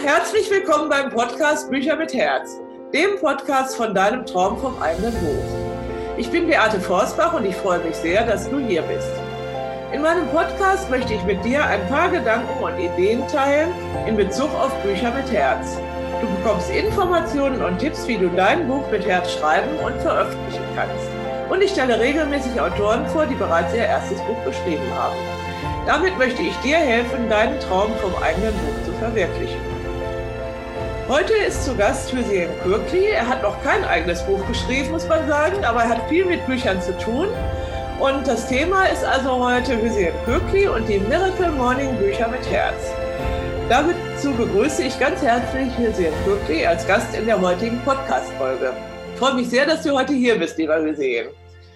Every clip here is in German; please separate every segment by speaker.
Speaker 1: herzlich willkommen beim Podcast Bücher mit Herz, dem Podcast von deinem Traum vom eigenen Buch. Ich bin Beate Forstbach und ich freue mich sehr, dass du hier bist. In meinem Podcast möchte ich mit dir ein paar Gedanken und Ideen teilen in Bezug auf Bücher mit Herz. Du bekommst Informationen und Tipps, wie du dein Buch mit Herz schreiben und veröffentlichen kannst. Und ich stelle regelmäßig Autoren vor, die bereits ihr erstes Buch geschrieben haben. Damit möchte ich dir helfen, deinen Traum vom eigenen Buch zu verwirklichen. Heute ist zu Gast Hüseyin Kürkli. Er hat noch kein eigenes Buch geschrieben, muss man sagen, aber er hat viel mit Büchern zu tun. Und das Thema ist also heute Hüseyin Kürkli und die Miracle Morning Bücher mit Herz. Dazu begrüße ich ganz herzlich Hüseyin Kürkli als Gast in der heutigen Podcast-Folge. Ich freue mich sehr, dass du heute hier bist, lieber Hüseyin.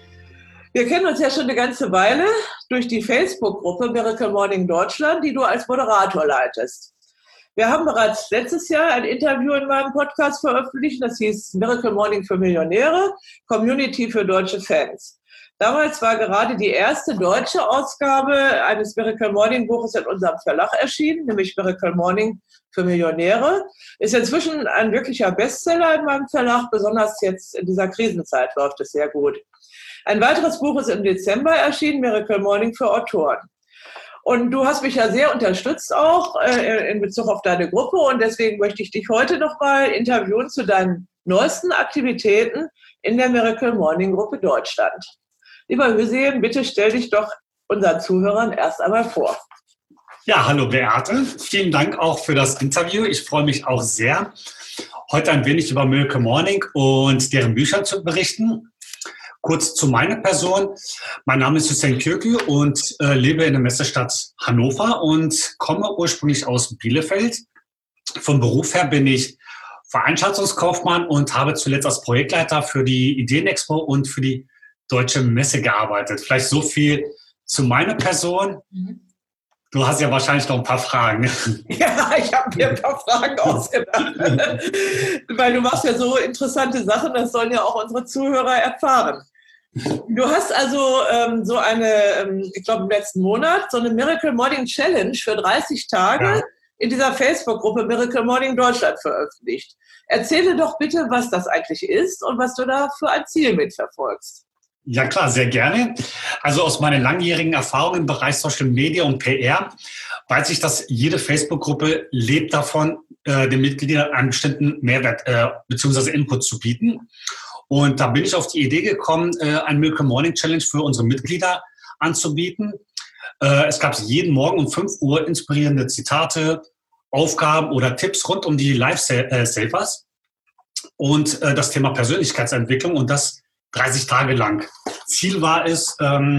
Speaker 1: Wir kennen uns ja schon eine ganze Weile durch die Facebook-Gruppe Miracle Morning Deutschland, die du als Moderator leitest. Wir haben bereits letztes Jahr ein Interview in meinem Podcast veröffentlicht, das hieß Miracle Morning für Millionäre, Community für deutsche Fans. Damals war gerade die erste deutsche Ausgabe eines Miracle Morning Buches in unserem Verlag erschienen, nämlich Miracle Morning für Millionäre. Ist inzwischen ein wirklicher Bestseller in meinem Verlag, besonders jetzt in dieser Krisenzeit läuft es sehr gut. Ein weiteres Buch ist im Dezember erschienen, Miracle Morning für Autoren. Und du hast mich ja sehr unterstützt auch in Bezug auf deine Gruppe und deswegen möchte ich dich heute nochmal interviewen zu deinen neuesten Aktivitäten in der Miracle Morning Gruppe Deutschland. Lieber Hüseyin, bitte stell dich doch unseren Zuhörern erst einmal vor.
Speaker 2: Ja, hallo Beate. Vielen Dank auch für das Interview. Ich freue mich auch sehr, heute ein wenig über Miracle Morning und deren Bücher zu berichten. Kurz zu meiner Person. Mein Name ist Hüseyin Kürkli und lebe in der Messestadt Hannover und komme ursprünglich aus Bielefeld. Vom Beruf her bin ich Veranstaltungskaufmann und habe zuletzt als Projektleiter für die Ideenexpo und für die Deutsche Messe gearbeitet. Vielleicht so viel zu meiner Person. Du hast ja wahrscheinlich noch ein paar Fragen.
Speaker 1: Ja, ich habe mir ein paar Fragen ausgedacht. Weil du machst ja so interessante Sachen, das sollen ja auch unsere Zuhörer erfahren. Du hast also so eine, ich glaube im letzten Monat, so eine Miracle Morning Challenge für 30 Tage in dieser Facebook-Gruppe Miracle Morning Deutschland veröffentlicht. Erzähle doch bitte, was das eigentlich ist und was du da für ein Ziel mitverfolgst.
Speaker 2: Ja klar, sehr gerne. Also aus meinen langjährigen Erfahrungen im Bereich Social Media und PR weiß ich, dass jede Facebook-Gruppe lebt davon, den Mitgliedern einen bestimmten Mehrwert bzw. Input zu bieten. Und da bin ich auf die Idee gekommen, ein Miracle Morning Challenge für unsere Mitglieder anzubieten. Es gab jeden Morgen um 5 Uhr inspirierende Zitate, Aufgaben oder Tipps rund um die Lifesavers und das Thema Persönlichkeitsentwicklung und das 30 Tage lang. Ziel war es,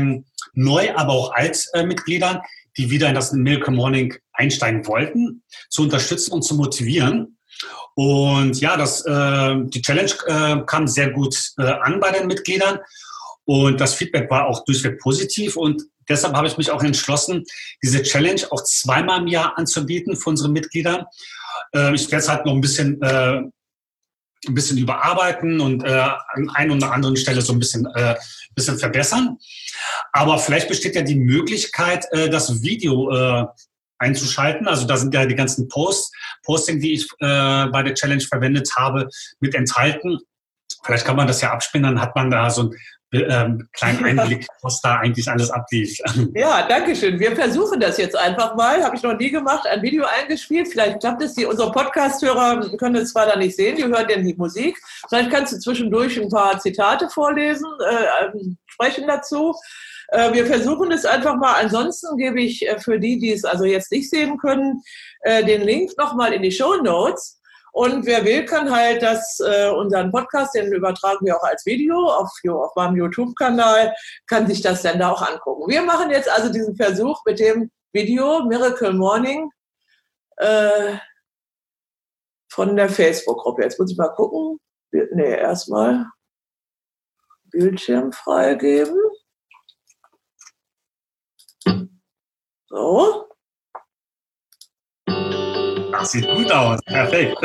Speaker 2: neu, aber auch Altmitgliedern, die wieder in das Miracle Morning einsteigen wollten, zu unterstützen und zu motivieren. Und ja, die Challenge kam sehr gut an bei den Mitgliedern und das Feedback war auch durchweg positiv und deshalb habe ich mich auch entschlossen, diese Challenge auch zweimal im Jahr anzubieten für unsere Mitglieder. Ich werde es halt noch ein bisschen überarbeiten und an einer oder anderen Stelle so ein bisschen verbessern. Aber vielleicht besteht ja die Möglichkeit, das Video einzuschalten. Also da sind ja die ganzen Posting, die ich bei der Challenge verwendet habe, mit enthalten. Vielleicht kann man das ja abspielen, dann hat man da so einen kleinen Einblick, was da eigentlich alles ablief.
Speaker 1: Ja, danke schön. Wir versuchen das jetzt einfach mal. Habe ich noch nie gemacht, ein Video eingespielt. Vielleicht klappt es. Unsere Podcast-Hörer können es zwar da nicht sehen, die hören denn die Musik. Vielleicht kannst du zwischendurch ein paar Zitate vorlesen, sprechen dazu. Wir versuchen es einfach mal. Ansonsten gebe ich für die es also jetzt nicht sehen können, den Link nochmal in die Shownotes. Und wer will, kann halt unseren Podcast, den übertragen wir auch als Video auf meinem YouTube-Kanal, kann sich das dann da auch angucken. Wir machen jetzt also diesen Versuch mit dem Video Miracle Morning von der Facebook-Gruppe. Jetzt muss ich mal gucken. Erstmal Bildschirm freigeben. So.
Speaker 2: Das sieht gut aus. Perfekt.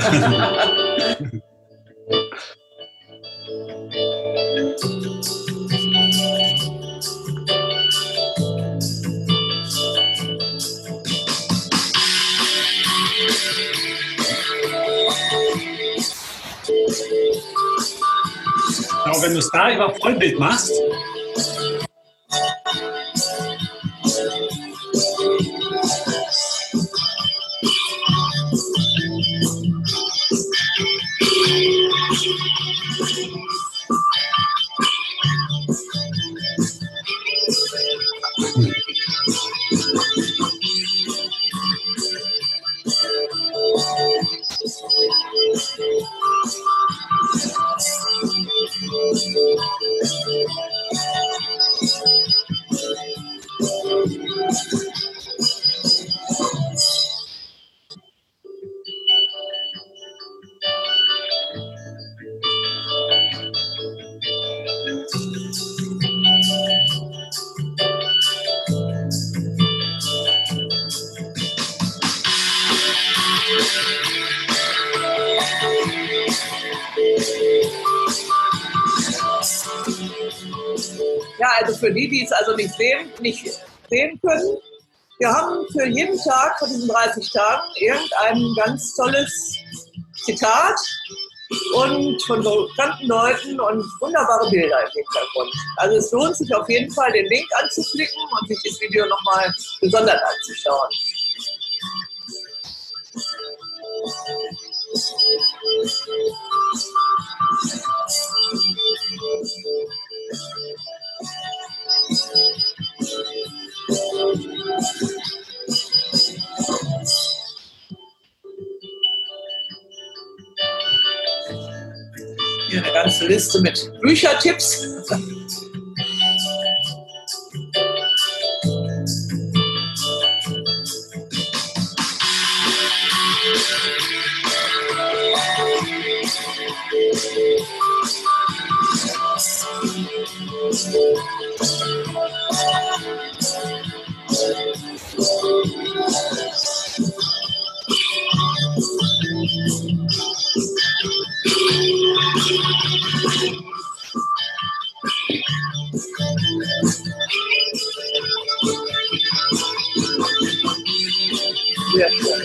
Speaker 2: es da über Vollbild machst,
Speaker 1: ja, also für die es also nicht sehen können, wir haben für jeden Tag von diesen 30 Tagen irgendein ganz tolles Zitat und von bekannten Leuten und wunderbare Bilder im Hintergrund. Also es lohnt sich auf jeden Fall, den Link anzuklicken und sich das Video nochmal gesondert anzuschauen. Hier eine ganze Liste mit Büchertipps. Sehr schön.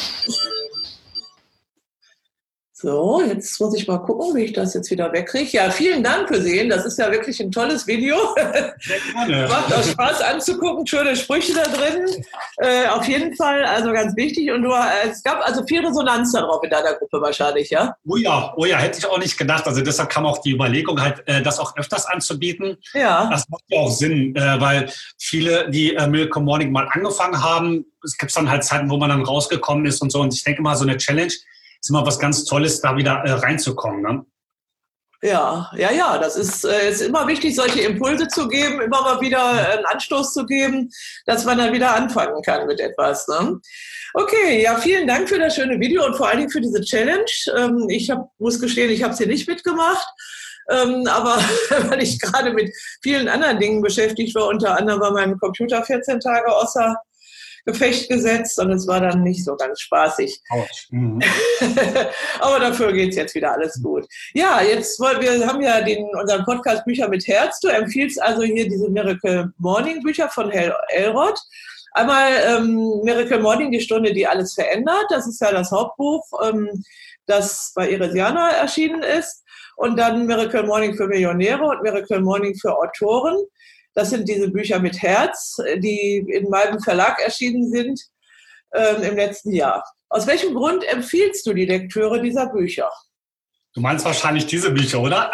Speaker 1: So, jetzt muss ich mal gucken, wie ich das jetzt wieder wegkriege. Ja, vielen Dank für Sehen. Das ist ja wirklich ein tolles Video.
Speaker 2: Sehr gerne.
Speaker 1: Macht auch Spaß anzugucken. Schöne Sprüche da drin. Auf jeden Fall, also ganz wichtig. Und es gab also viel Resonanz darauf in deiner Gruppe wahrscheinlich, ja?
Speaker 2: Oh ja, hätte ich auch nicht gedacht. Also deshalb kam auch die Überlegung halt, das auch öfters anzubieten.
Speaker 1: Ja.
Speaker 2: Das macht ja auch Sinn, weil viele, die Miracle Morning mal angefangen haben, es gibt dann halt Zeiten, wo man dann rausgekommen ist und so. Und ich denke mal, so eine Challenge ist immer was ganz Tolles, da wieder reinzukommen. Ne?
Speaker 1: Ja, das ist immer wichtig, solche Impulse zu geben, immer mal wieder einen Anstoß zu geben, dass man dann wieder anfangen kann mit etwas. Ne? Okay, ja, vielen Dank für das schöne Video und vor allen Dingen für diese Challenge. Muss gestehen, ich habe sie nicht mitgemacht, aber weil ich gerade mit vielen anderen Dingen beschäftigt war, unter anderem war mein Computer 14 Tage außer Gefecht gesetzt und es war dann nicht so ganz spaßig.
Speaker 2: Mhm.
Speaker 1: Aber dafür geht es jetzt wieder alles gut. Ja, wir haben ja unseren Podcast Bücher mit Herz. Du empfiehlst also hier diese Miracle Morning Bücher von Hal Elrod. Einmal Miracle Morning, die Stunde, die alles verändert. Das ist ja das Hauptbuch, das bei Iresiana erschienen ist. Und dann Miracle Morning für Millionäre und Miracle Morning für Autoren. Das sind diese Bücher mit Herz, die in meinem Verlag erschienen sind im letzten Jahr. Aus welchem Grund empfiehlst du die Lektüre dieser Bücher?
Speaker 2: Du meinst wahrscheinlich diese Bücher, oder?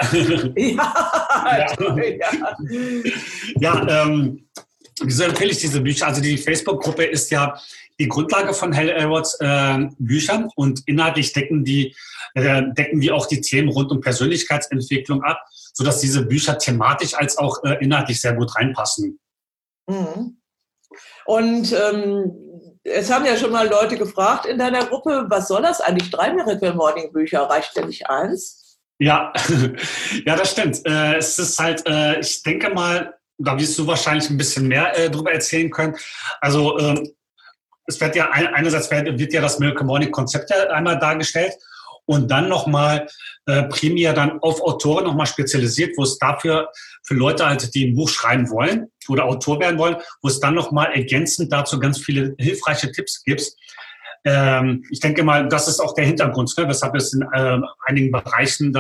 Speaker 1: Ja.
Speaker 2: Wieso empfehle ich diese Bücher? Also die Facebook-Gruppe ist ja die Grundlage von Hal Elrods Büchern und inhaltlich decken wir auch die Themen rund um Persönlichkeitsentwicklung ab, sodass diese Bücher thematisch als auch inhaltlich sehr gut reinpassen.
Speaker 1: Mhm. Und es haben ja schon mal Leute gefragt in deiner Gruppe, was soll das eigentlich? 3 Miracle Morning Bücher, reicht denn nicht 1?
Speaker 2: Ja, ja, das stimmt. Es ist halt, ich denke mal, da wirst du wahrscheinlich ein bisschen mehr drüber erzählen können. Also es wird ja einerseits wird ja das Miracle Morning Konzept ja einmal dargestellt und dann nochmal primär dann auf Autoren nochmal spezialisiert, wo es dafür für Leute halt, die ein Buch schreiben wollen oder Autor werden wollen, wo es dann nochmal ergänzend dazu ganz viele hilfreiche Tipps gibt. Ich denke mal, das ist auch der Hintergrund, ne, weshalb es in einigen Bereichen da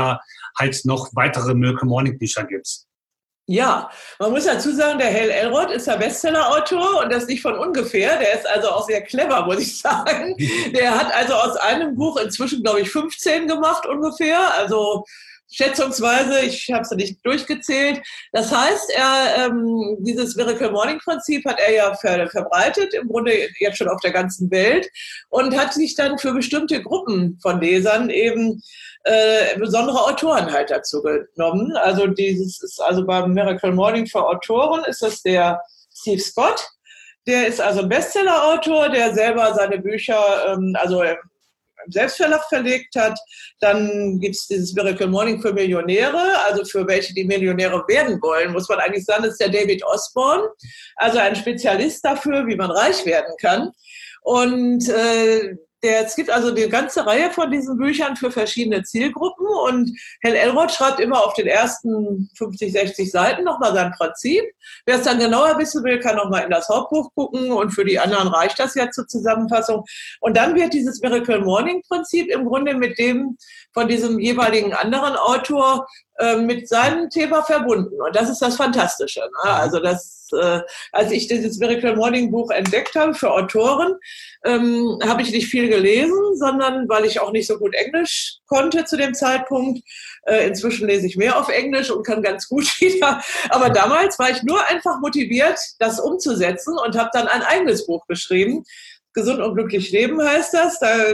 Speaker 2: halt noch weitere Miracle Morning Bücher gibt.
Speaker 1: Ja, man muss dazu sagen, der Hal Elrod ist der Bestseller-Autor und das nicht von ungefähr. Der ist also auch sehr clever, muss ich sagen. Der hat also aus einem Buch inzwischen, glaube ich, 15 gemacht ungefähr. Also schätzungsweise, ich habe es nicht durchgezählt. Das heißt, dieses Miracle Morning Prinzip hat er ja verbreitet, im Grunde jetzt schon auf der ganzen Welt und hat sich dann für bestimmte Gruppen von Lesern eben besondere Autoren halt dazu genommen. Also dieses ist also beim Miracle Morning für Autoren ist das der Steve Scott. Der ist also ein Bestseller-Autor, der selber seine Bücher im Selbstverlag verlegt hat. Dann gibt es dieses Miracle Morning für Millionäre, also für welche, die Millionäre werden wollen, muss man eigentlich sagen, das ist der David Osborne, also ein Spezialist dafür, wie man reich werden kann. Und es gibt also eine ganze Reihe von diesen Büchern für verschiedene Zielgruppen und Hal Elrod schreibt immer auf den ersten 50, 60 Seiten nochmal sein Prinzip. Wer es dann genauer wissen will, kann nochmal in das Hauptbuch gucken und für die anderen reicht das ja zur Zusammenfassung. Und dann wird dieses Miracle Morning Prinzip im Grunde mit dem von diesem jeweiligen anderen Autor mit seinem Thema verbunden. Und das ist das Fantastische. Ne? Also als ich dieses Miracle Morning Buch entdeckt habe für Autoren, habe ich nicht viel gelesen, sondern weil ich auch nicht so gut Englisch konnte zu dem Zeitpunkt. Inzwischen lese ich mehr auf Englisch und kann ganz gut wieder. Aber damals war ich nur einfach motiviert, das umzusetzen und habe dann ein eigenes Buch geschrieben. Gesund und glücklich leben heißt das. Da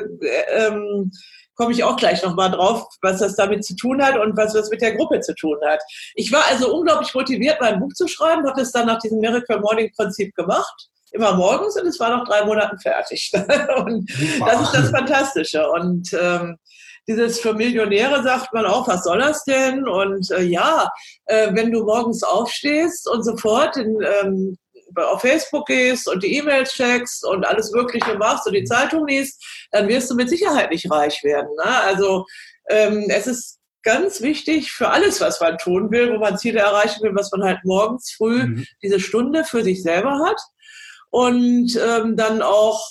Speaker 1: komme ich auch gleich nochmal drauf, was das damit zu tun hat und was das mit der Gruppe zu tun hat. Ich war also unglaublich motiviert, mein Buch zu schreiben, habe das dann nach diesem Miracle Morning Prinzip gemacht, immer morgens, und es war nach 3 Monaten fertig. Und das ist das Fantastische. Und dieses für Millionäre sagt man auch, was soll das denn? Und wenn du morgens aufstehst und sofort auf Facebook gehst und die E-Mails checkst und alles Mögliche machst und die Zeitung liest, dann wirst du mit Sicherheit nicht reich werden. Ne? Also es ist ganz wichtig für alles, was man tun will, wo man Ziele erreichen will, was man halt morgens früh diese Stunde für sich selber hat und dann auch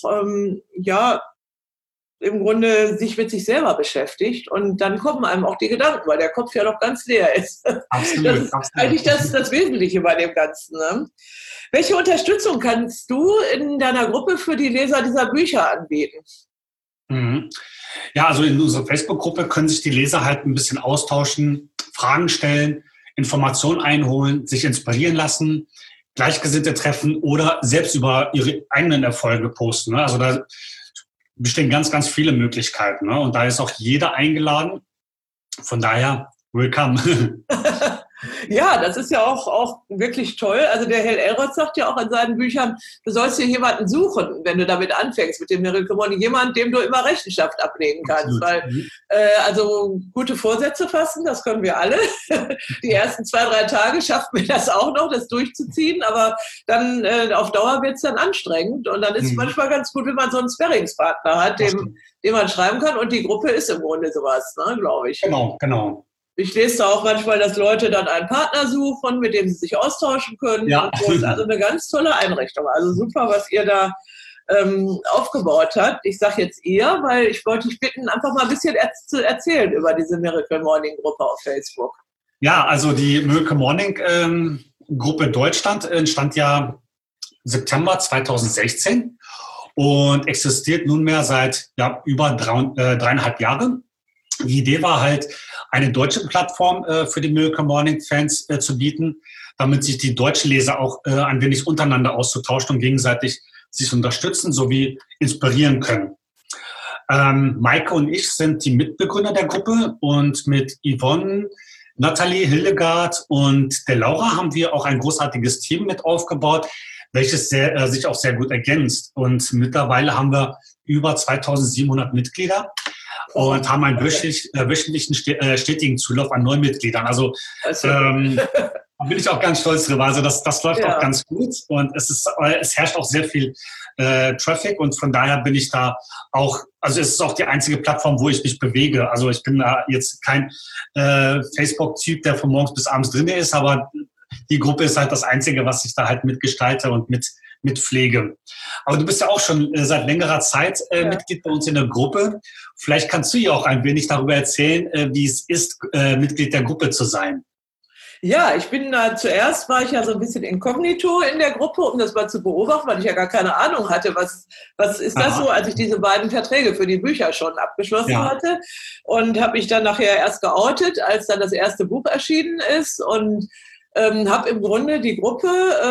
Speaker 1: im Grunde sich mit sich selber beschäftigt und dann kommen einem auch die Gedanken, weil der Kopf ja noch ganz leer ist.
Speaker 2: Absolut,
Speaker 1: das ist eigentlich das Wesentliche bei dem Ganzen. Ne? Welche Unterstützung kannst du in deiner Gruppe für die Leser dieser Bücher anbieten?
Speaker 2: Ja, also in unserer Facebook-Gruppe können sich die Leser halt ein bisschen austauschen, Fragen stellen, Informationen einholen, sich inspirieren lassen, Gleichgesinnte treffen oder selbst über ihre eigenen Erfolge posten. Ne? Also da bestehen ganz, ganz viele Möglichkeiten. Ne? Und da ist auch jeder eingeladen. Von daher, willkommen.
Speaker 1: Ja, das ist ja auch wirklich toll. Also der Hal Elrod sagt ja auch in seinen Büchern, du sollst dir jemanden suchen, wenn du damit anfängst, mit dem Miracle Morning, jemand, dem du immer Rechenschaft ablegen kannst. Weil also gute Vorsätze fassen, das können wir alle. Die ersten 2, 3 Tage schafft mir das auch noch, das durchzuziehen, aber dann auf Dauer wird es dann anstrengend. Und dann ist es manchmal ganz gut, wenn man so einen Sparringspartner hat, dem man schreiben kann. Und die Gruppe ist im Grunde sowas, ne, glaube ich.
Speaker 2: Genau.
Speaker 1: Ich lese da auch manchmal, dass Leute dann einen Partner suchen, mit dem sie sich austauschen können.
Speaker 2: Ja.
Speaker 1: Das ist also eine ganz tolle Einrichtung. Also super, was ihr da aufgebaut habt. Ich sage jetzt ihr, weil ich wollte dich bitten, einfach mal ein bisschen zu erzählen über diese Miracle Morning Gruppe auf Facebook.
Speaker 2: Ja, also die Miracle Morning Gruppe Deutschland entstand ja September 2016 und existiert nunmehr seit über 3,5 Jahren. Die Idee war halt, eine deutsche Plattform für die Miracle Morning Fans zu bieten, damit sich die deutschen Leser auch ein wenig untereinander auszutauschen und gegenseitig sich unterstützen sowie inspirieren können. Maike und ich sind die Mitbegründer der Gruppe und mit Yvonne, Nathalie, Hildegard und der Laura haben wir auch ein großartiges Team mit aufgebaut, welches sich auch sehr gut ergänzt. Und mittlerweile haben wir über 2700 Mitglieder. Und haben einen wöchentlichen stetigen Zulauf an neuen Mitgliedern. Also da bin ich auch ganz stolz drüber. Also das läuft auch ganz gut und es herrscht auch sehr viel Traffic und von daher bin ich da auch, also es ist auch die einzige Plattform, wo ich mich bewege. Also ich bin da jetzt kein Facebook-Typ, der von morgens bis abends drin ist, aber die Gruppe ist halt das Einzige, was ich da halt mitgestalte und mit pflege. Aber du bist ja auch schon seit längerer Zeit Mitglied bei uns in der Gruppe. Vielleicht kannst du ja auch ein wenig darüber erzählen, wie es ist, Mitglied der Gruppe zu sein.
Speaker 1: Ja, zuerst war ich ja so ein bisschen inkognito in der Gruppe, um das mal zu beobachten, weil ich ja gar keine Ahnung hatte, was ist das so, als ich diese beiden Verträge für die Bücher schon abgeschlossen hatte. Und habe mich dann nachher erst geoutet, als dann das erste Buch erschienen ist und habe im Grunde die Gruppe,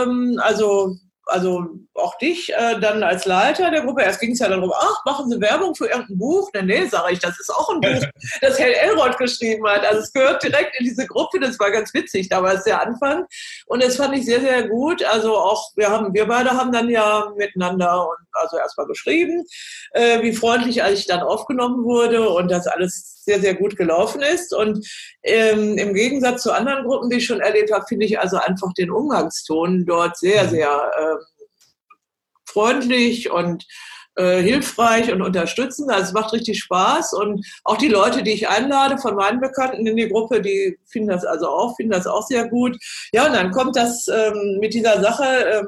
Speaker 1: also auch dich dann als Leiter der Gruppe, erst ging es ja darum, machen Sie Werbung für irgendein Buch? Nee, sage ich, das ist auch ein Buch, das Hell Elrod geschrieben hat. Also es gehört direkt in diese Gruppe, das war ganz witzig, damals der Anfang. Und das fand ich sehr, sehr gut. Also auch, wir beide haben dann ja miteinander und also erstmal geschrieben, wie freundlich ich dann aufgenommen wurde und das alles sehr, sehr gut gelaufen ist. Und im Gegensatz zu anderen Gruppen, die ich schon erlebt habe, finde ich also einfach den Umgangston dort sehr, sehr freundlich und hilfreich und unterstützend. Also es macht richtig Spaß. Und auch die Leute, die ich einlade von meinen Bekannten in die Gruppe, die finden das auch sehr gut. Ja, und dann kommt das mit dieser Sache,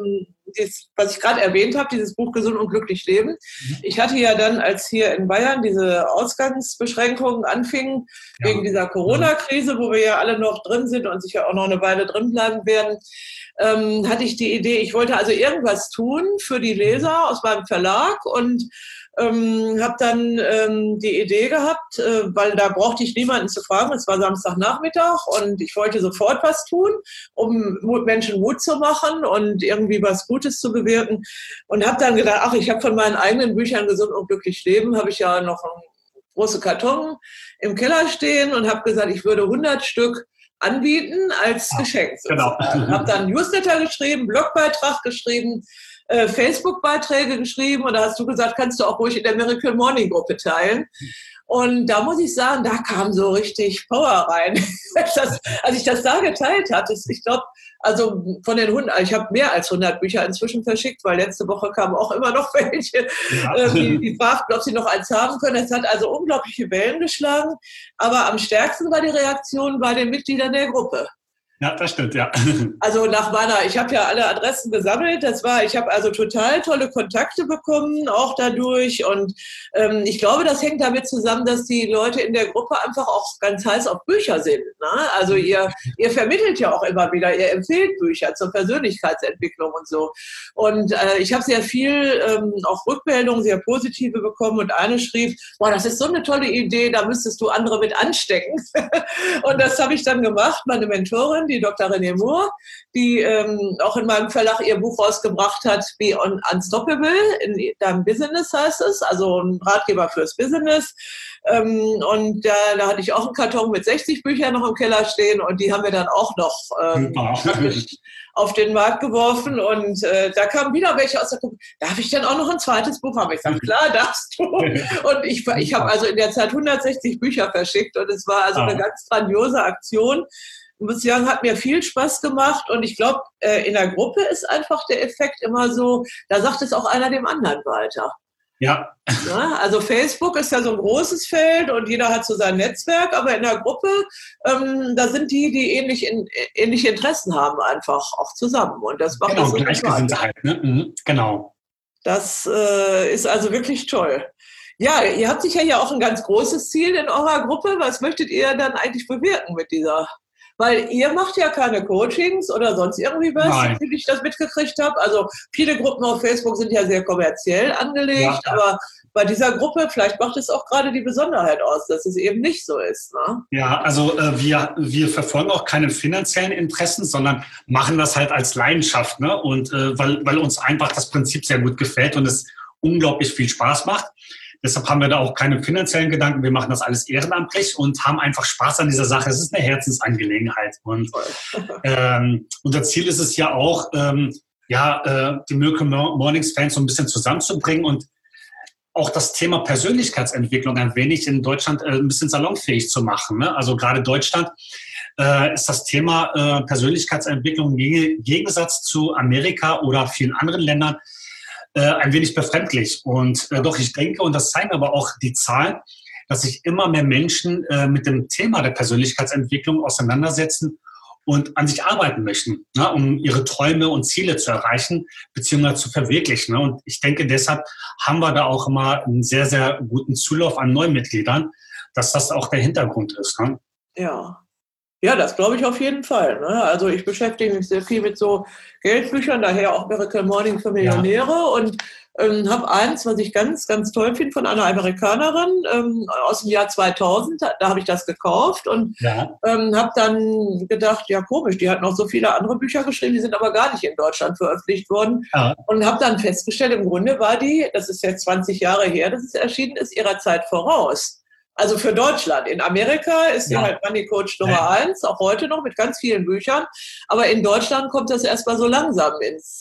Speaker 1: was ich gerade erwähnt habe, dieses Buch Gesund und glücklich leben. Ich hatte ja dann, als hier in Bayern diese Ausgangsbeschränkungen anfingen, wegen dieser Corona-Krise, wo wir ja alle noch drin sind und sicher auch noch eine Weile drin bleiben werden, hatte ich die Idee, ich wollte also irgendwas tun für die Leser aus meinem Verlag und habe dann die Idee gehabt, weil da brauchte ich niemanden zu fragen, es war Samstagnachmittag und ich wollte sofort was tun, um Menschen Mut zu machen und irgendwie was Gutes zu bewirken und habe dann gedacht, ich habe von meinen eigenen Büchern Gesund und glücklich leben, habe ich ja noch einen großen Karton im Keller stehen und habe gesagt, ich würde 100 Stück anbieten als Geschenk. Genau. Habe dann Newsletter geschrieben, Blogbeitrag geschrieben, Facebook-Beiträge geschrieben und da hast du gesagt, kannst du auch ruhig in der Miracle Morning Gruppe teilen. Und da muss ich sagen, da kam so richtig Power rein. Als ich das da geteilt hatte, ich glaube, also von den 100, ich habe mehr als 100 Bücher inzwischen verschickt, weil letzte Woche kamen auch immer noch welche, die fragten, ob sie noch eins haben können. Es hat also unglaubliche Wellen geschlagen, aber am stärksten war die Reaktion bei den Mitgliedern der Gruppe.
Speaker 2: Ja, das stimmt, ja.
Speaker 1: Also ich habe ja alle Adressen gesammelt, ich habe also total tolle Kontakte bekommen, auch dadurch und ich glaube, das hängt damit zusammen, dass die Leute in der Gruppe einfach auch ganz heiß auf Bücher sind. Ne? Also ihr vermittelt ja auch immer wieder, ihr empfehlt Bücher zur Persönlichkeitsentwicklung und so. Und ich habe sehr viel auch Rückmeldungen, sehr positive bekommen und eine schrieb, das ist so eine tolle Idee, da müsstest du andere mit anstecken. Und das habe ich dann gemacht, meine Mentorin, die Dr. René Moore, die auch in meinem Verlag ihr Buch rausgebracht hat, Be Unstoppable, in deinem Business heißt es, also ein Ratgeber fürs Business. Und da hatte ich auch einen Karton mit 60 Büchern noch im Keller stehen und die haben wir dann auch noch auf den Markt geworfen und da kamen wieder welche aus der Gruppe, darf ich denn auch noch ein zweites Buch haben? Ich sage, klar, darfst du. Und ich habe also in der Zeit 160 Bücher verschickt und es war also eine ganz grandiose Aktion. Ich muss sagen, hat mir viel Spaß gemacht und ich glaube, in der Gruppe ist einfach der Effekt immer so, da sagt es auch einer dem anderen weiter.
Speaker 2: Ja.
Speaker 1: Also Facebook ist ja so ein großes Feld und jeder hat so sein Netzwerk, aber in der Gruppe, da sind die ähnliche Interessen haben, einfach auch zusammen und das macht das so
Speaker 2: Gleichgesinntheit, ne? Genau.
Speaker 1: Das ist also wirklich toll. Ja, ihr habt sicher ja auch ein ganz großes Ziel in eurer Gruppe. Was möchtet ihr dann eigentlich bewirken mit dieser? Weil ihr macht ja keine Coachings oder sonst irgendwie was, wie ich das mitgekriegt habe. Also viele Gruppen auf Facebook sind ja sehr kommerziell angelegt, aber bei dieser Gruppe, vielleicht macht es auch gerade die Besonderheit aus, dass es eben nicht so ist. Ne?
Speaker 2: Ja, also wir verfolgen auch keine finanziellen Interessen, sondern machen das halt als Leidenschaft, ne? Und weil uns einfach das Prinzip sehr gut gefällt und es unglaublich viel Spaß macht. Deshalb haben wir da auch keine finanziellen Gedanken. Wir machen das alles ehrenamtlich und haben einfach Spaß an dieser Sache. Es ist eine Herzensangelegenheit. Und unser Ziel ist es ja auch, die Miracle Mornings Fans so ein bisschen zusammenzubringen und auch das Thema Persönlichkeitsentwicklung ein wenig in Deutschland ein bisschen salonfähig zu machen. Ne? Also gerade Deutschland ist das Thema Persönlichkeitsentwicklung im Gegensatz zu Amerika oder vielen anderen Ländern ein wenig befremdlich. Und doch ich denke, und das zeigen aber auch die Zahlen, dass sich immer mehr Menschen mit dem Thema der Persönlichkeitsentwicklung auseinandersetzen und an sich arbeiten möchten, ne, um ihre Träume und Ziele zu erreichen bzw. zu verwirklichen. Ne? Und ich denke, deshalb haben wir da auch immer einen sehr, sehr guten Zulauf an Neumitgliedern, dass das auch der Hintergrund ist. Ne?
Speaker 1: Ja. Ja, das glaube ich auf jeden Fall. Ne? Also ich beschäftige mich sehr viel mit so Geldbüchern, daher auch Miracle Morning für Millionäre und habe eins, was ich ganz, ganz toll finde, von einer Amerikanerin aus dem Jahr 2000. Da habe ich das gekauft und habe dann gedacht, ja komisch, die hat noch so viele andere Bücher geschrieben, die sind aber gar nicht in Deutschland veröffentlicht worden. Ja. Und habe dann festgestellt, im Grunde war die, das ist jetzt 20 Jahre her, dass es erschienen ist, ihrer Zeit voraus. Also für Deutschland. In Amerika ist sie halt Money Coach Nummer 1, auch heute noch mit ganz vielen Büchern. Aber in Deutschland kommt das erstmal so langsam ins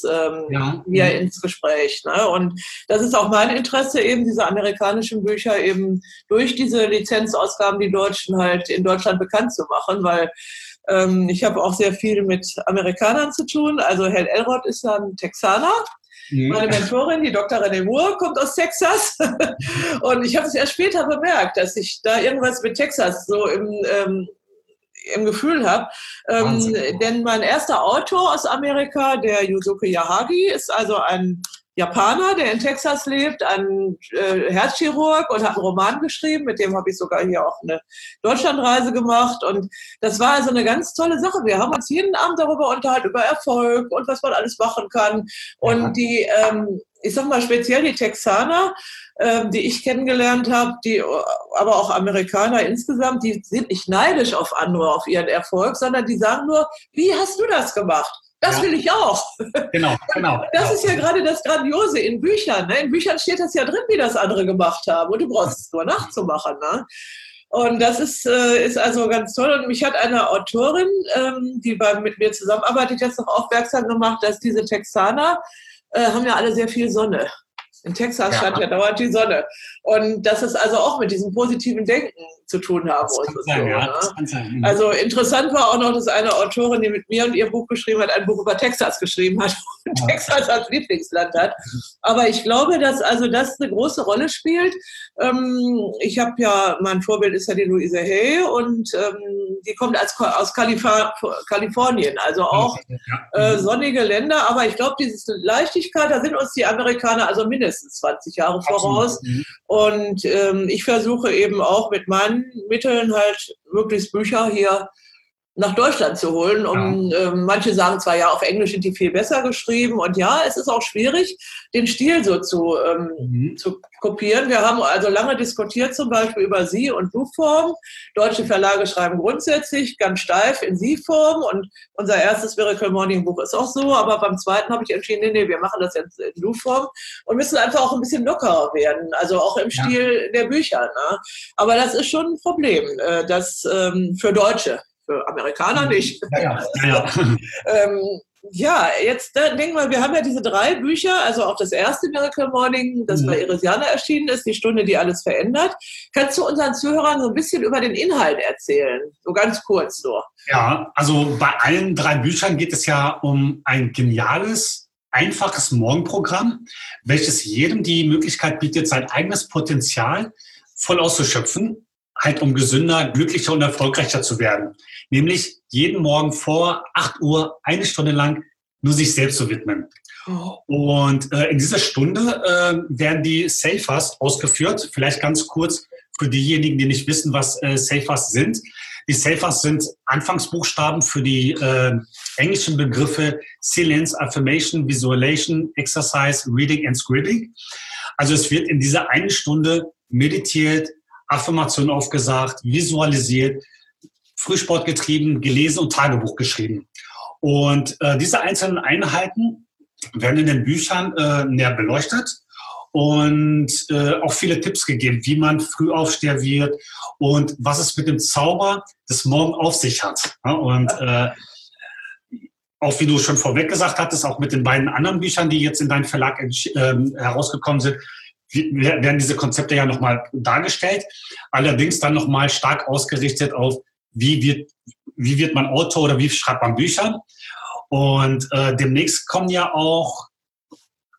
Speaker 1: Gespräch. Ne? Und das ist auch mein Interesse, eben diese amerikanischen Bücher eben durch diese Lizenzausgaben, die Deutschen halt in Deutschland bekannt zu machen, weil ich habe auch sehr viel mit Amerikanern zu tun. Also Hal Elrod ist ja ein Texaner. Meine Mentorin, die Dr. René Moore, kommt aus Texas und ich habe es erst später bemerkt, dass ich da irgendwas mit Texas so im Gefühl habe. Denn mein erster Autor aus Amerika, der Yusuke Yahagi, ist also ein Japaner, der in Texas lebt, ein Herzchirurg und hat einen Roman geschrieben, mit dem habe ich sogar hier auch eine Deutschlandreise gemacht und das war also eine ganz tolle Sache. Wir haben uns jeden Abend darüber unterhalten, über Erfolg und was man alles machen kann und die, ich sag mal speziell die Texaner, die ich kennengelernt habe, die aber auch Amerikaner insgesamt, die sind nicht neidisch auf andere, auf ihren Erfolg, sondern die sagen nur, wie hast du das gemacht? Das will ich auch.
Speaker 2: Genau.
Speaker 1: Das ist ja gerade das Grandiose in Büchern. Ne? In Büchern steht das ja drin, wie das andere gemacht haben. Und du brauchst es nur nachzumachen. Ne? Und das ist also ganz toll. Und mich hat eine Autorin, die mit mir zusammenarbeitet, jetzt noch aufmerksam gemacht, dass diese Texaner haben ja alle sehr viel Sonne. In Texas scheint ja dauernd die Sonne. Und dass es also auch mit diesem positiven Denken zu tun haben muss. Also interessant war auch noch, dass eine Autorin, die mit mir und ihr Buch geschrieben hat, ein Buch über Texas geschrieben hat und Texas als Lieblingsland hat. Aber ich glaube, dass also das eine große Rolle spielt. Ich habe ja, mein Vorbild ist ja die Louise Hay und die kommt aus Kalifornien, also auch sonnige Länder. Aber ich glaube, diese Leichtigkeit, da sind uns die Amerikaner also mindestens 20 Jahre voraus. Und ich versuche eben auch mit meinen Mitteln halt möglichst Bücher hier nach Deutschland zu holen. Manche sagen zwar, ja, auf Englisch sind die viel besser geschrieben. Und ja, es ist auch schwierig, den Stil so zu kopieren. Wir haben also lange diskutiert, zum Beispiel über Sie- und Du-Form. Deutsche Verlage schreiben grundsätzlich ganz steif in Sie-Form. Und unser erstes Miracle Morning Buch ist auch so. Aber beim zweiten habe ich entschieden, nee, wir machen das jetzt in Du-Form und müssen einfach auch ein bisschen lockerer werden. Also auch im Stil der Bücher. Ne? Aber das ist schon ein Problem, das für Deutsche. Für Amerikaner nicht. Jetzt denken wir haben ja diese 3 Bücher, also auch das erste Miracle Morning, das bei Iresiana erschienen ist, die Stunde, die alles verändert. Kannst du unseren Zuhörern so ein bisschen über den Inhalt erzählen? So ganz kurz so.
Speaker 2: Ja, also bei allen 3 Büchern geht es ja um ein geniales, einfaches Morgenprogramm, welches jedem die Möglichkeit bietet, sein eigenes Potenzial voll auszuschöpfen, halt um gesünder, glücklicher und erfolgreicher zu werden. Nämlich jeden Morgen vor 8 Uhr 1 Stunde lang nur sich selbst zu widmen. Und in dieser Stunde werden die Safe-Fast ausgeführt. Vielleicht ganz kurz für diejenigen, die nicht wissen, was Safe-Fast sind. Die Safe-Fast sind Anfangsbuchstaben für die englischen Begriffe Silence, Affirmation, Visualization, Exercise, Reading and Scribbling. Also es wird in dieser 1 Stunde meditiert, Affirmation aufgesagt, visualisiert, Frühsport getrieben, gelesen und Tagebuch geschrieben. Und diese einzelnen Einheiten werden in den Büchern näher beleuchtet und auch viele Tipps gegeben, wie man Frühaufsteher wird und was es mit dem Zauber des Morgen auf sich hat. Ja, und auch wie du schon vorweg gesagt hattest, auch mit den beiden anderen Büchern, die jetzt in deinem Verlag herausgekommen sind, werden diese Konzepte ja nochmal dargestellt, allerdings dann nochmal stark ausgerichtet auf, wie wird man Autor oder wie schreibt man Bücher. Und demnächst kommen ja auch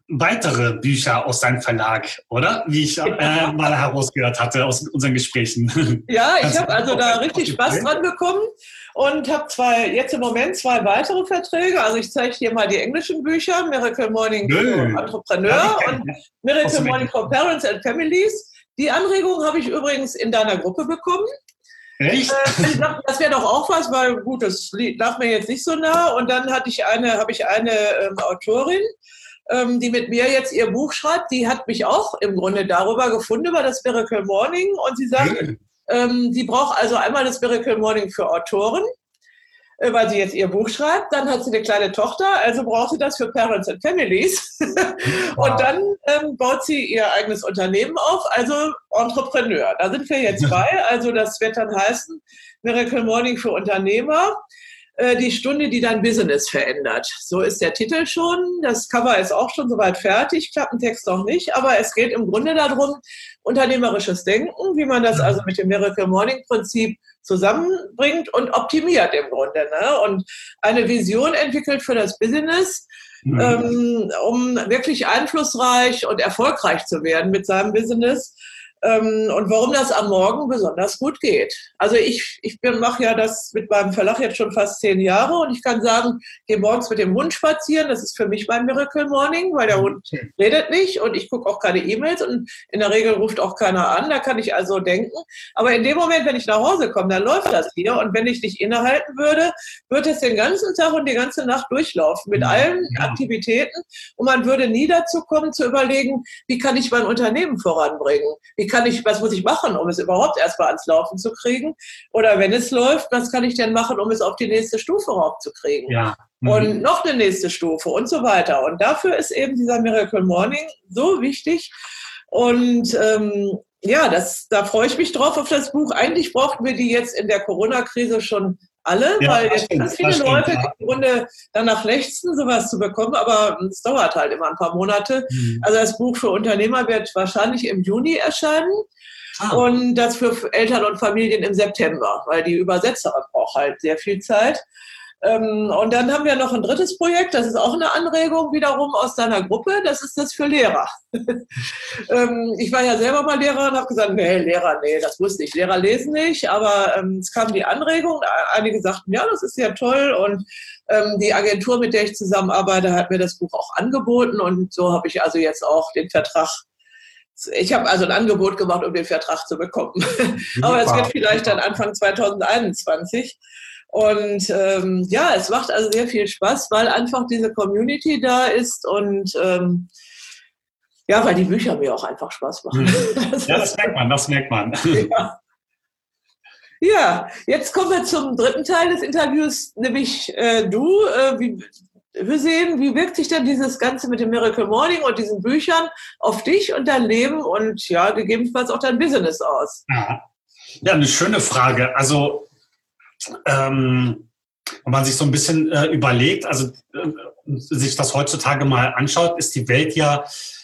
Speaker 2: weitere Bücher aus deinem Verlag, oder? Wie ich mal herausgehört hatte aus unseren Gesprächen.
Speaker 1: Ja, ich habe also da richtig Spaß dran bekommen und habe jetzt im Moment 2 weitere Verträge. Also ich zeige hier mal die englischen Bücher, Miracle Morning for Entrepreneur und Miracle Morning for Parents and Families. Die Anregung habe ich übrigens in deiner Gruppe bekommen.
Speaker 2: Echt?
Speaker 1: Das wäre doch auch was, weil gut, das lag mir jetzt nicht so nah. Und dann habe ich eine Autorin, die mit mir jetzt ihr Buch schreibt. Die hat mich auch im Grunde darüber gefunden, über das Miracle Morning. Und sie sagt, sie braucht also einmal das Miracle Morning für Autoren, weil sie jetzt ihr Buch schreibt. Dann hat sie eine kleine Tochter, also braucht sie das für Parents and Families. Und dann baut sie ihr eigenes Unternehmen auf, also Entrepreneur. Da sind wir jetzt bei. Also das wird dann heißen Miracle Morning für Unternehmer. Die Stunde, die dein Business verändert. So ist der Titel schon. Das Cover ist auch schon soweit fertig, Klappentext noch nicht. Aber es geht im Grunde darum, unternehmerisches Denken, wie man das also mit dem Miracle Morning Prinzip zusammenbringt und optimiert im Grunde. Ne? Und eine Vision entwickelt für das Business, um wirklich einflussreich und erfolgreich zu werden mit seinem Business. Und warum das am Morgen besonders gut geht. Also ich mache ja das mit meinem Verlag jetzt schon fast 10 Jahre und ich kann sagen, ich gehe morgens mit dem Hund spazieren, das ist für mich mein Miracle Morning, weil der Hund redet nicht und ich gucke auch keine E-Mails und in der Regel ruft auch keiner an, da kann ich also denken. Aber in dem Moment, wenn ich nach Hause komme, dann läuft das hier und wenn ich nicht innehalten würde, wird es den ganzen Tag und die ganze Nacht durchlaufen mit allen Aktivitäten und man würde nie dazu kommen zu überlegen, wie kann ich mein Unternehmen voranbringen? Was muss ich machen, um es überhaupt erstmal ans Laufen zu kriegen? Oder wenn es läuft, was kann ich denn machen, um es auf die nächste Stufe raufzukriegen?
Speaker 2: Ja.
Speaker 1: Und noch eine nächste Stufe und so weiter. Und dafür ist eben dieser Miracle Morning so wichtig. Und da freue ich mich drauf auf das Buch. Eigentlich brauchten wir die jetzt in der Corona-Krise schon alle, weil jetzt ganz viele Leute im Grunde danach lechzen, sowas zu bekommen, aber es dauert halt immer ein paar Monate. Also das Buch für Unternehmer wird wahrscheinlich im Juni erscheinen und das für Eltern und Familien im September, weil die Übersetzerin braucht halt sehr viel Zeit. Und dann haben wir noch ein drittes Projekt, das ist auch eine Anregung wiederum aus deiner Gruppe, das ist das für Lehrer. Ich war ja selber mal Lehrer und habe gesagt, Lehrer, das wusste ich. Lehrer lesen nicht, aber es kam die Anregung, einige sagten, ja, das ist ja toll und die Agentur, mit der ich zusammenarbeite, hat mir das Buch auch angeboten und so habe ich also jetzt auch den Vertrag. Ich habe also ein Angebot gemacht, um den Vertrag zu bekommen. Aber es wird vielleicht dann Anfang 2021. Und es macht also sehr viel Spaß, weil einfach diese Community da ist und weil die Bücher mir auch einfach Spaß machen.
Speaker 2: Das merkt man.
Speaker 1: Ja, jetzt kommen wir zum dritten Teil des Interviews, nämlich wir sehen, wie wirkt sich denn dieses Ganze mit dem Miracle Morning und diesen Büchern auf dich und dein Leben und gegebenenfalls auch dein Business aus?
Speaker 2: Ja, eine schöne Frage. Also wenn man sich so ein bisschen überlegt, also sich das heutzutage mal anschaut, ist die Welt ja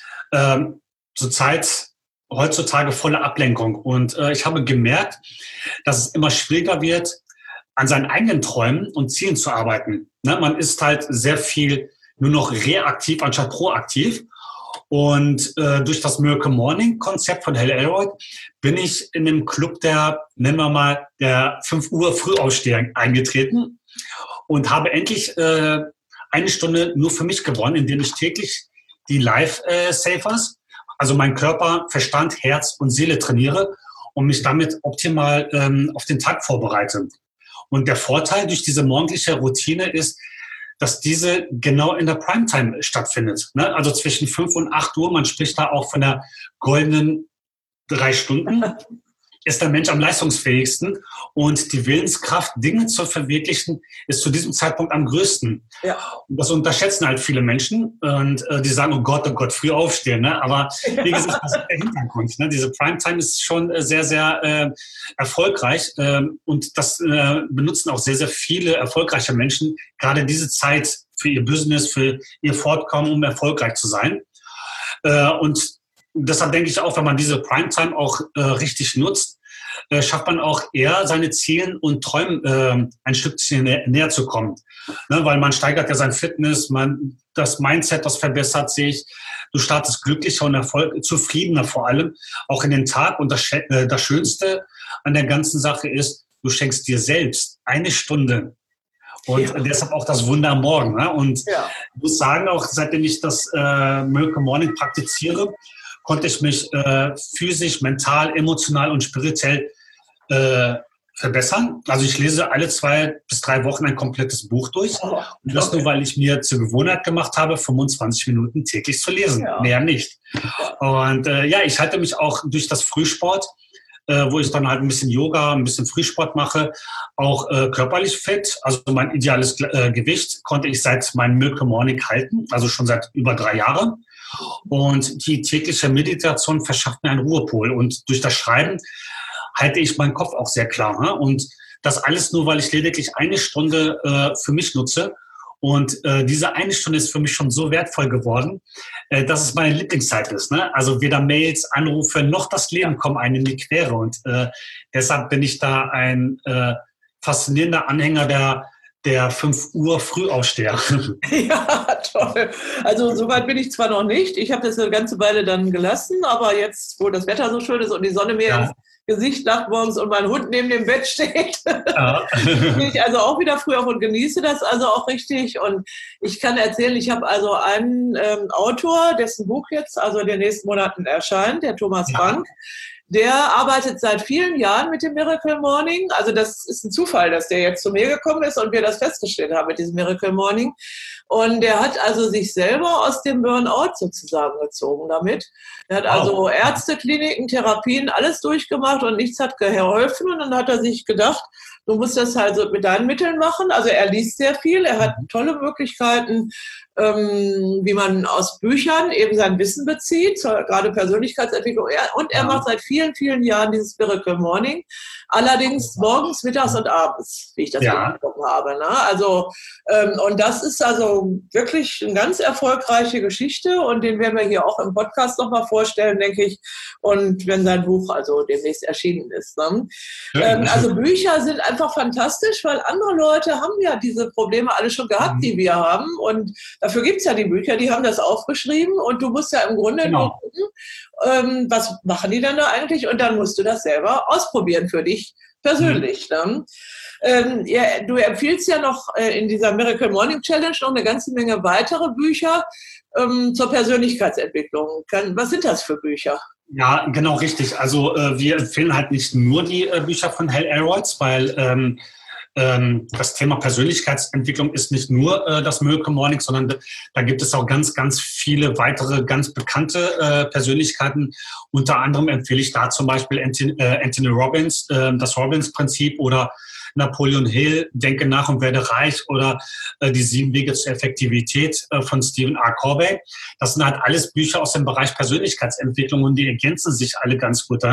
Speaker 2: heutzutage voller Ablenkung. Und ich habe gemerkt, dass es immer schwieriger wird, an seinen eigenen Träumen und Zielen zu arbeiten. Ne? Man ist halt sehr viel nur noch reaktiv anstatt proaktiv. Und durch das Miracle Morning Konzept von Hal Elrod bin ich in dem Club der 5 Uhr Frühaufsteher eingetreten und habe endlich eine Stunde nur für mich gewonnen, indem ich täglich die Life-Savers, also mein Körper, Verstand, Herz und Seele trainiere und mich damit optimal auf den Tag vorbereite. Und der Vorteil durch diese morgendliche Routine ist, dass diese genau in der Primetime stattfindet. Ne? Also zwischen 5 und 8 Uhr, man spricht da auch von der goldenen 3 Stunden, ist der Mensch am leistungsfähigsten und die Willenskraft, Dinge zu verwirklichen, ist zu diesem Zeitpunkt am größten. Ja. Und das unterschätzen halt viele Menschen und die sagen, oh Gott, früh aufstehen. Ne? Aber wie gesagt, das ist der Hintergrund. Ne? Diese Primetime ist schon sehr, sehr erfolgreich und das benutzen auch sehr, sehr viele erfolgreiche Menschen, gerade diese Zeit für ihr Business, für ihr Fortkommen, um erfolgreich zu sein. Und deshalb denke ich auch, wenn man diese Primetime auch richtig nutzt, schafft man auch eher seine Zielen und Träumen ein Stückchen näher zu kommen. Ne, weil man steigert ja sein Fitness, das Mindset, das verbessert sich. Du startest glücklicher und zufriedener vor allem auch in den Tag. Und das Schönste an der ganzen Sache ist, du schenkst dir selbst eine Stunde. Und deshalb auch das Wunder am Morgen. Ne? Und ich muss sagen, auch seitdem ich das Miracle Morning praktiziere, konnte ich mich physisch, mental, emotional und spirituell verbessern. Also ich lese alle 2 bis 3 Wochen ein komplettes Buch durch. Und das nur, weil ich mir zur Gewohnheit gemacht habe, 25 Minuten täglich zu lesen. Mehr nicht. Und ich halte mich auch durch das Frühsport, wo ich dann halt ein bisschen Yoga, ein bisschen Frühsport mache, auch körperlich fit. Also mein ideales Gewicht konnte ich seit meinem Miracle Morning halten, also schon seit über 3 Jahren. Und die tägliche Meditation verschafft mir einen Ruhepol. Und durch das Schreiben halte ich meinen Kopf auch sehr klar. Ne? Und das alles nur, weil ich lediglich eine Stunde für mich nutze. Und diese eine Stunde ist für mich schon so wertvoll geworden, dass es meine Lieblingszeit ist. Ne? Also weder Mails, Anrufe noch das Leben kommen einem in die Quere. Und deshalb bin ich da ein faszinierender Anhänger der 5 Uhr Frühaufsteher.
Speaker 1: Ja, toll. Also soweit bin ich zwar noch nicht. Ich habe das eine ganze Weile dann gelassen, aber jetzt, wo das Wetter so schön ist und die Sonne mir ins Gesicht lacht morgens und mein Hund neben dem Bett steht, bin ich also auch wieder früh auf und genieße das also auch richtig. Und ich kann erzählen, ich habe also einen Autor, dessen Buch jetzt also in den nächsten Monaten erscheint, der Thomas Frank. Der arbeitet seit vielen Jahren mit dem Miracle Morning. Also das ist ein Zufall, dass der jetzt zu mir gekommen ist und wir das festgestellt haben mit diesem Miracle Morning. Und der hat also sich selber aus dem Burnout sozusagen gezogen damit. Er hat also Ärzte, Kliniken, Therapien, alles durchgemacht und nichts hat geholfen. Und dann hat er sich gedacht, du musst das halt so mit deinen Mitteln machen. Also er liest sehr viel, er hat tolle Möglichkeiten, wie man aus Büchern eben sein Wissen bezieht, gerade Persönlichkeitsentwicklung. Und er macht seit vielen, vielen Jahren dieses Miracle Morning. Allerdings morgens, mittags und abends, wie ich das mitbekommen habe. Ne? Also, und das ist also wirklich eine ganz erfolgreiche Geschichte und den werden wir hier auch im Podcast nochmal vorstellen, denke ich. Und wenn sein Buch also demnächst erschienen ist. Ne? Also Bücher sind einfach fantastisch, weil andere Leute haben ja diese Probleme alle schon gehabt, die wir haben. Und dafür gibt es ja die Bücher, die haben das aufgeschrieben und du musst ja im Grunde nur gucken, was machen die dann da eigentlich? Und dann musst du das selber ausprobieren für dich persönlich. Ne? Du empfiehlst ja noch in dieser Miracle Morning Challenge noch eine ganze Menge weitere Bücher zur Persönlichkeitsentwicklung. Was sind das für Bücher?
Speaker 2: Ja, genau, richtig. Also wir empfehlen halt nicht nur die Bücher von Hal Elrod, weil das Thema Persönlichkeitsentwicklung ist nicht nur das Miracle Morning, sondern da gibt es auch ganz, ganz viele weitere ganz bekannte Persönlichkeiten. Unter anderem empfehle ich da zum Beispiel Anthony Robbins, das Robbins-Prinzip oder Napoleon Hill, Denke nach und werde reich oder die 7 Wege zur Effektivität von Stephen R. Covey. Das sind halt alles Bücher aus dem Bereich Persönlichkeitsentwicklung und die ergänzen sich alle ganz gut.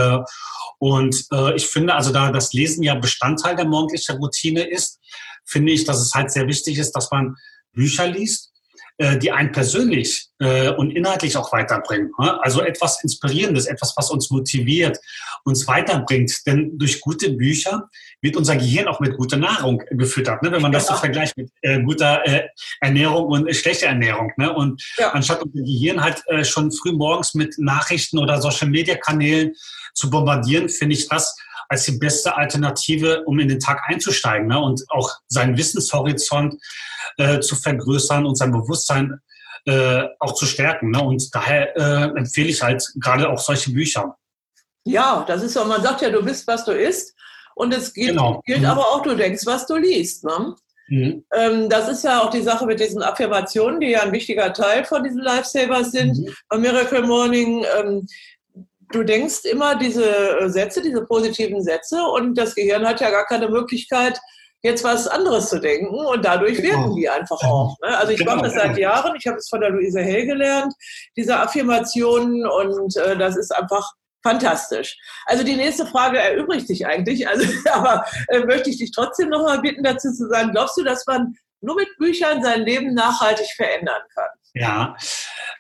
Speaker 2: Und ich finde, also da das Lesen ja Bestandteil der morgendlichen Routine ist, finde ich, dass es halt sehr wichtig ist, dass man Bücher liest, die einen persönlich und inhaltlich auch weiterbringen. Also etwas Inspirierendes, etwas, was uns motiviert, uns weiterbringt. Denn durch gute Bücher wird unser Gehirn auch mit guter Nahrung gefüttert. Ne? Wenn man das so vergleicht mit guter Ernährung und schlechter Ernährung. Ne? Und anstatt unser Gehirn halt schon früh morgens mit Nachrichten oder Social-Media-Kanälen zu bombardieren, finde ich das als die beste Alternative, um in den Tag einzusteigen, ne? Und auch seinen Wissenshorizont zu vergrößern und sein Bewusstsein auch zu stärken. Ne? Und daher empfehle ich halt gerade auch solche Bücher.
Speaker 1: Ja, das ist so, man sagt ja, du bist, was du isst. Und es gilt aber auch, du denkst, was du liest. Ne? Das ist ja auch die Sache mit diesen Affirmationen, die ja ein wichtiger Teil von diesen Lifesavers sind. Am Miracle Morning, du denkst immer diese Sätze, diese positiven Sätze und das Gehirn hat ja gar keine Möglichkeit, jetzt was anderes zu denken und dadurch wirken die einfach auch. Ne? Also ich mache das seit Jahren, ich habe es von der Louise Hay gelernt, diese Affirmationen und das ist einfach fantastisch. Also die nächste Frage erübrigt sich eigentlich, also, aber möchte ich dich trotzdem noch mal bitten, dazu zu sagen, glaubst du, dass man nur mit Büchern sein Leben nachhaltig verändern kann?
Speaker 2: Ja,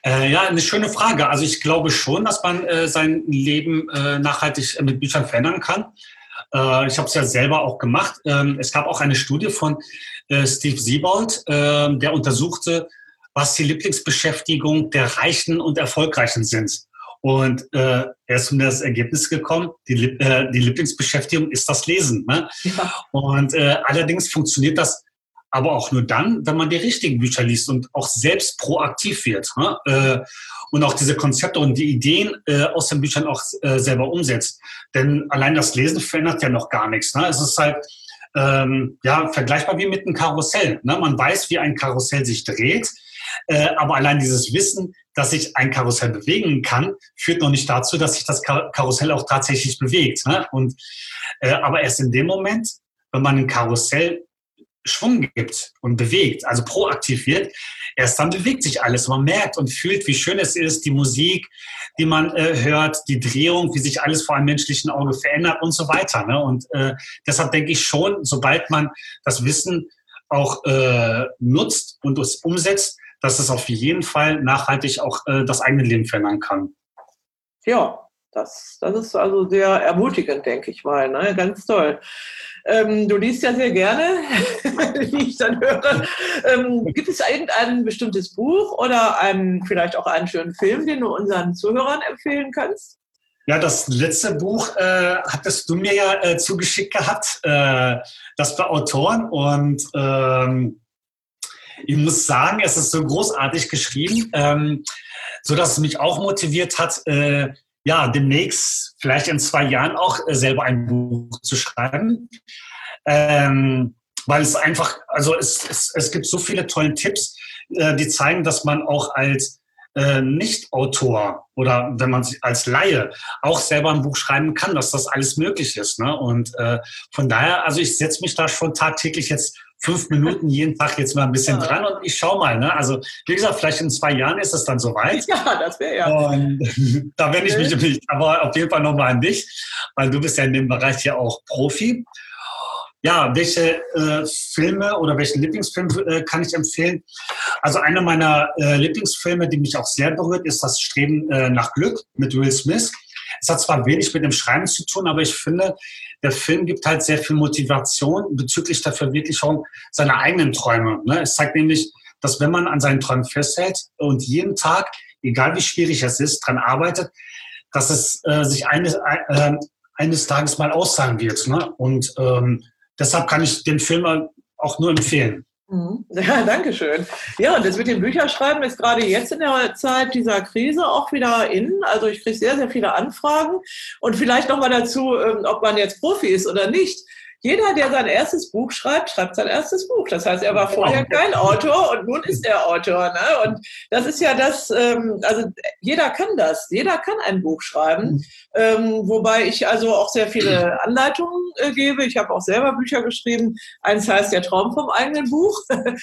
Speaker 2: Ja, eine schöne Frage. Also ich glaube schon, dass man sein Leben nachhaltig mit Büchern verändern kann. Ich habe es ja selber auch gemacht. Es gab auch eine Studie von Steve Siebold, der untersuchte, was die Lieblingsbeschäftigung der Reichen und Erfolgreichen sind. Und er ist zu das Ergebnis gekommen, die Lieblingsbeschäftigung ist das Lesen. Ne? Ja. Und allerdings funktioniert das aber auch nur dann, wenn man die richtigen Bücher liest und auch selbst proaktiv wird. Ne? Und auch diese Konzepte und die Ideen aus den Büchern auch selber umsetzt. Denn allein das Lesen verändert ja noch gar nichts. Ne? Es ist halt vergleichbar wie mit einem Karussell. Ne? Man weiß, wie ein Karussell sich dreht, aber allein dieses Wissen, dass sich ein Karussell bewegen kann, führt noch nicht dazu, dass sich das Karussell auch tatsächlich bewegt. Ne? Aber erst in dem Moment, wenn man ein Karussell Schwung gibt und bewegt, also proaktiv wird, erst dann bewegt sich alles. Man merkt und fühlt, wie schön es ist, die Musik, die man hört, die Drehung, wie sich alles vor einem menschlichen Auge verändert und so weiter. Ne? Und deshalb denke ich schon, sobald man das Wissen auch nutzt und es umsetzt, dass es auf jeden Fall nachhaltig auch das eigene Leben verändern kann.
Speaker 1: Ja, das ist also sehr ermutigend, denke ich mal. Ne? Ganz toll. Du liest ja sehr gerne, wie ich dann höre. Gibt es irgendein bestimmtes Buch oder vielleicht auch einen schönen Film, den du unseren Zuhörern empfehlen kannst?
Speaker 2: Ja, das letzte Buch hattest du mir ja zugeschickt gehabt. Das war Autoren und ich muss sagen, es ist so großartig geschrieben, so dass es mich auch motiviert hat, demnächst, vielleicht in 2 Jahren auch selber ein Buch zu schreiben. Weil es einfach, also es gibt so viele tolle Tipps, die zeigen, dass man auch als Nicht-Autor oder wenn man als Laie auch selber ein Buch schreiben kann, dass das alles möglich ist. Ne? Und von daher, also ich setze mich da schon tagtäglich jetzt 5 Minuten jeden Tag jetzt mal ein bisschen dran und ich schaue mal. Ne? Also wie gesagt, vielleicht in 2 Jahren ist es dann soweit.
Speaker 1: Ja, das wäre ja.
Speaker 2: Und da wende ich mich nicht, aber auf jeden Fall nochmal an dich, weil du bist ja in dem Bereich ja auch Profi. Ja, welche Filme oder welchen Lieblingsfilm kann ich empfehlen? Also einer meiner Lieblingsfilme, die mich auch sehr berührt, ist das Streben nach Glück mit Will Smith. Es hat zwar wenig mit dem Schreiben zu tun, aber ich finde, der Film gibt halt sehr viel Motivation bezüglich der Verwirklichung seiner eigenen Träume. Ne? Es zeigt nämlich, dass wenn man an seinen Träumen festhält und jeden Tag, egal wie schwierig es ist, daran arbeitet, dass es sich eines Tages mal auszahlen wird. Ne? Und deshalb kann ich den Film auch nur empfehlen.
Speaker 1: Ja, danke schön. Ja, und das mit dem Bücherschreiben ist gerade jetzt in der Zeit dieser Krise auch wieder in. Also ich kriege sehr, sehr viele Anfragen. Und vielleicht nochmal dazu, ob man jetzt Profi ist oder nicht. Jeder, der sein erstes Buch schreibt, schreibt sein erstes Buch. Das heißt, er war vorher kein Autor und nun ist er Autor. Ne? Und das ist ja das, also jeder kann das. Jeder kann ein Buch schreiben. Wobei ich also auch sehr viele Anleitungen gebe. Ich habe auch selber Bücher geschrieben. Eins heißt Der Traum vom eigenen Buch.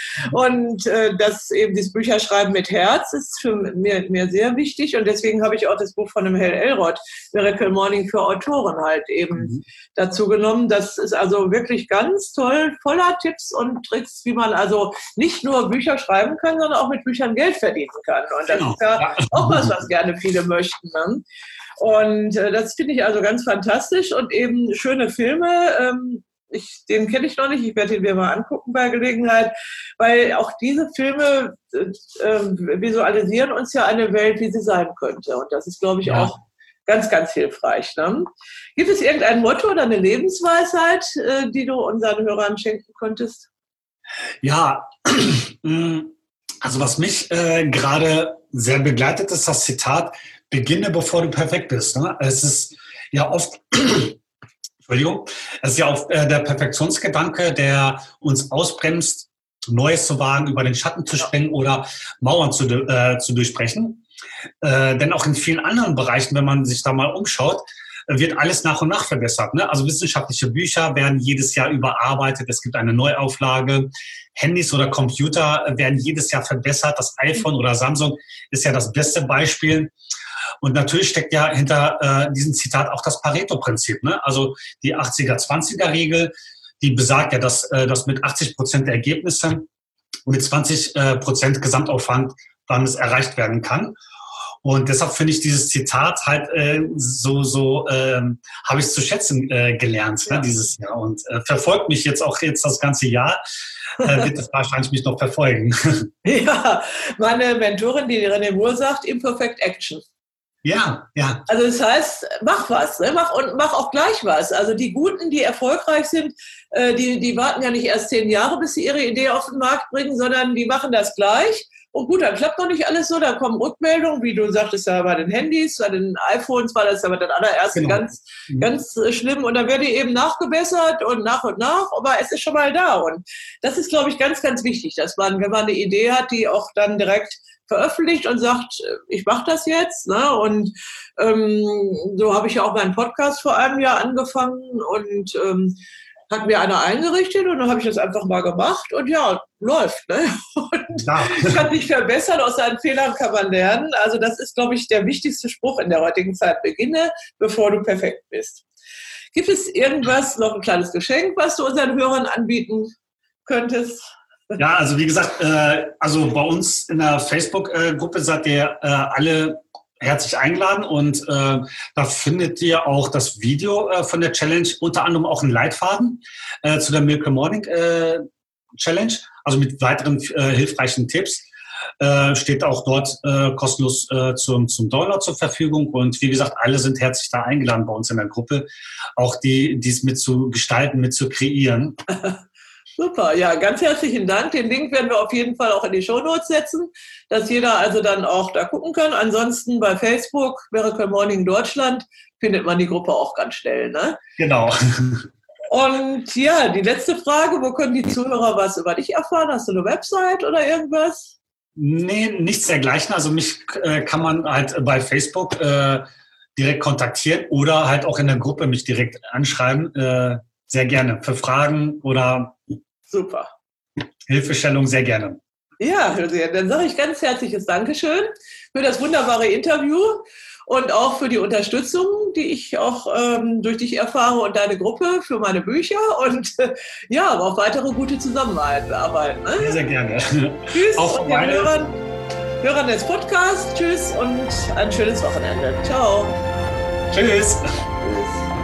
Speaker 1: Und das eben dieses Bücherschreiben mit Herz ist für mir sehr wichtig. Und deswegen habe ich auch das Buch von dem Hal Elrod, Miracle Morning für Autoren halt eben dazu genommen. Das ist also wirklich ganz toll, voller Tipps und Tricks, wie man also nicht nur Bücher schreiben kann, sondern auch mit Büchern Geld verdienen kann. Und das ist ja auch was gerne viele möchten. Ne? Und das finde ich also ganz fantastisch und eben schöne Filme. Den kenne ich noch nicht, ich werde ihn mir mal angucken bei Gelegenheit, weil auch diese Filme visualisieren uns ja eine Welt, wie sie sein könnte. Und das ist, glaube ich, auch ganz, ganz hilfreich. Ne? Gibt es irgendein Motto oder eine Lebensweisheit, die du unseren Hörern schenken könntest?
Speaker 2: Ja, also was mich gerade sehr begleitet, ist das Zitat, beginne, bevor du perfekt bist. Ne? Es ist ja oft, Entschuldigung, es ist ja oft der Perfektionsgedanke, der uns ausbremst, Neues zu wagen, über den Schatten zu springen oder Mauern zu durchbrechen. Denn auch in vielen anderen Bereichen, wenn man sich da mal umschaut, wird alles nach und nach verbessert. Ne? Also wissenschaftliche Bücher werden jedes Jahr überarbeitet. Es gibt eine Neuauflage. Handys oder Computer werden jedes Jahr verbessert. Das iPhone oder Samsung ist ja das beste Beispiel. Und natürlich steckt ja hinter diesem Zitat auch das Pareto-Prinzip. Ne? Also die 80er-20er-Regel, die besagt ja, dass mit 80% der Ergebnisse und mit 20% Gesamtaufwand wann es erreicht werden kann. Und deshalb finde ich dieses Zitat halt habe ich es zu schätzen gelernt, ne, dieses Jahr. Und verfolgt mich jetzt das ganze Jahr, wird es wahrscheinlich mich noch verfolgen.
Speaker 1: Ja, meine Mentorin, die René Moore, sagt Imperfect Action.
Speaker 2: Ja, ja.
Speaker 1: Also das heißt, mach was, ne? Mach auch gleich was. Also die Guten, die erfolgreich sind, die warten ja nicht erst 10 Jahre, bis sie ihre Idee auf den Markt bringen, sondern die machen das gleich. Und gut, dann klappt noch nicht alles so, dann kommen Rückmeldungen, wie du sagtest ja bei den Handys, bei den iPhones war das ja bei den allerersten ganz schlimm. Und dann wird die eben nachgebessert und nach, aber es ist schon mal da. Und das ist, glaube ich, ganz, ganz wichtig, dass man, wenn man eine Idee hat, die auch dann direkt veröffentlicht und sagt, ich mache das jetzt. Ne? Und so habe ich ja auch meinen Podcast vor einem Jahr angefangen und hat mir einer eingerichtet und dann habe ich das einfach mal gemacht und ja, läuft. Ne? Und kann sich verbessern, aus seinen Fehlern kann man lernen. Also das ist, glaube ich, der wichtigste Spruch in der heutigen Zeit. Beginne, bevor du perfekt bist. Gibt es irgendwas, noch ein kleines Geschenk, was du unseren Hörern anbieten könntest?
Speaker 2: Ja, also wie gesagt, also bei uns in der Facebook-Gruppe seid ihr alle herzlich eingeladen und da findet ihr auch das Video von der Challenge, unter anderem auch einen Leitfaden zu der Miracle Morning Challenge, also mit weiteren hilfreichen Tipps. Steht auch dort kostenlos zum Download zur Verfügung und wie gesagt, alle sind herzlich da eingeladen bei uns in der Gruppe, auch die es mit zu gestalten, mit zu kreieren.
Speaker 1: Super, ja, ganz herzlichen Dank. Den Link werden wir auf jeden Fall auch in die Shownotes setzen, dass jeder also dann auch da gucken kann. Ansonsten bei Facebook, Miracle Morning Deutschland, findet man die Gruppe auch ganz schnell. Ne?
Speaker 2: Genau.
Speaker 1: Und ja, die letzte Frage, wo können die Zuhörer was über dich erfahren? Hast du eine Website oder irgendwas?
Speaker 2: Nee, nichts dergleichen. Also mich kann man halt bei Facebook direkt kontaktieren oder halt auch in der Gruppe mich direkt anschreiben. Sehr gerne. Für Fragen oder
Speaker 1: super.
Speaker 2: Hilfestellung sehr gerne.
Speaker 1: Ja, dann sage ich ganz herzliches Dankeschön für das wunderbare Interview und auch für die Unterstützung, die ich auch durch dich erfahre und deine Gruppe für meine Bücher und ja, auf weitere gute Zusammenarbeit. Ne?
Speaker 2: Sehr, sehr gerne.
Speaker 1: Tschüss auch und den Hörern des Podcasts. Tschüss und ein schönes Wochenende. Ciao.
Speaker 2: Tschüss.
Speaker 1: Tschüss.